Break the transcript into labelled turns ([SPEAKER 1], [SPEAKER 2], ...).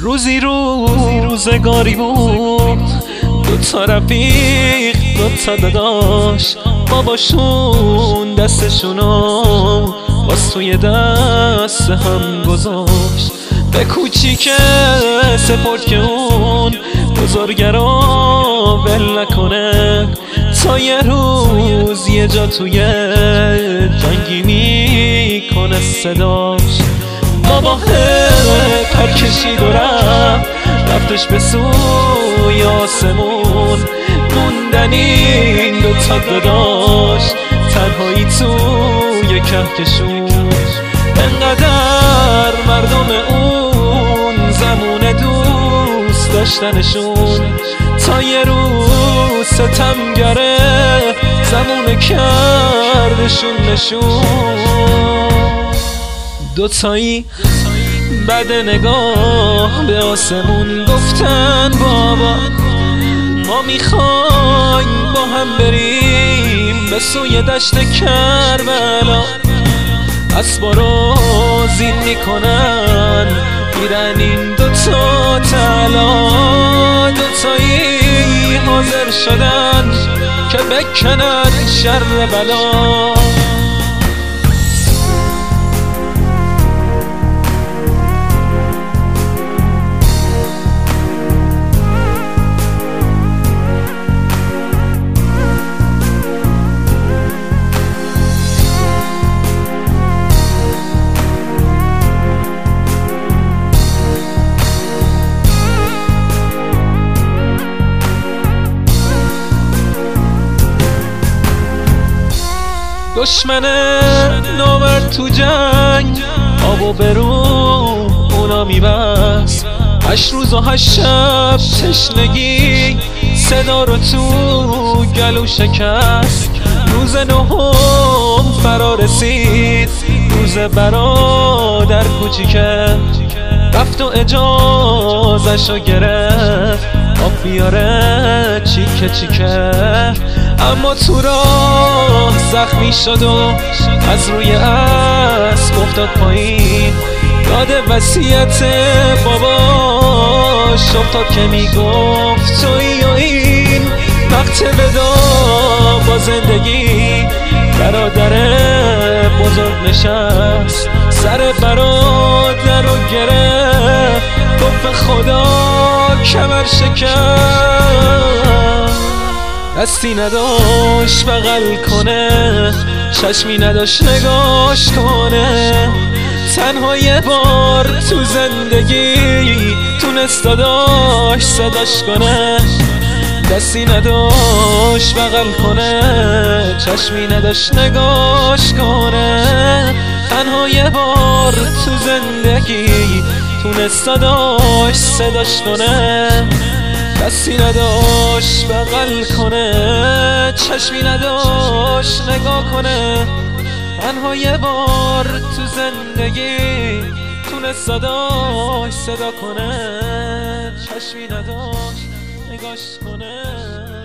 [SPEAKER 1] روزی روزگاری بود، دوتا رفیق دوتا داداش، باباشون دستشونو باز توی دست هم گذاشت. به کوچیک سپرد که اون بزرگرا ول نکنه، تا یه روز یه جا توی جنگی میکنه صداش. بابا پر کشید و رفتش به سوی آسمون، موندن این دوتا داداش تنهایی توی کهکشون. انقدر مردم اون زمون دوست داشتنشون، تا یه روز ستمگره زمون کردشون نشون. دوتایی بعد نگاه به آسمون گفتن بابا ما میخوایم با هم بریم به سوی دشت کربلا. اسبا رو زین میکنن میرن این دوتا طلا، دوتایی حاضر شدن که بکنن شر بلا. دشمن نامرد تو جنگ آب و برو اونا میبست، 8 روز و 8 شب تشنگی صدا رو تو گلو شکست. روز 9 فرا رسید، روز برادر کوچیکه رفت و اجازه‌شو گرفت آب بیاره چیکه چیکه. اما تو راه زخمی شد و از روی اسب افتاد پایین، یاد وصیت باباش افتاد که میگفت تویی و این وقت ودا با زندگی. برادر بزرگ نشست سر برادر رو گرفت، گفت خدا کمر شکست. دستی نداشت بغل کنه، چشمی نداشت نگاش کنه، تنها یه بار تو زندگی تونست داداش صداش کنه. دستی نداشت بغل کنه، چشمی نداشت نگاش کنه، تنها یه بار تو زندگی تونست داداش صداش کنه. دستی نداشت بغل کنه، چشمی نداشت نگاه کنه، تنها یه بار تو زندگی تونست صداش صدا کنه. چشمی نداشت نگاش کنه.